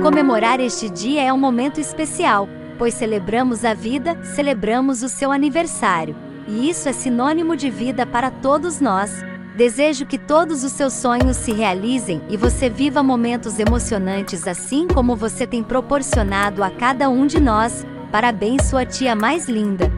Comemorar este dia é um momento especial, pois celebramos a vida, celebramos o seu aniversário. E isso é sinônimo de vida para todos nós. Desejo que todos os seus sonhos se realizem e você viva momentos emocionantes assim como você tem proporcionado a cada um de nós. Parabéns, sua tia mais linda.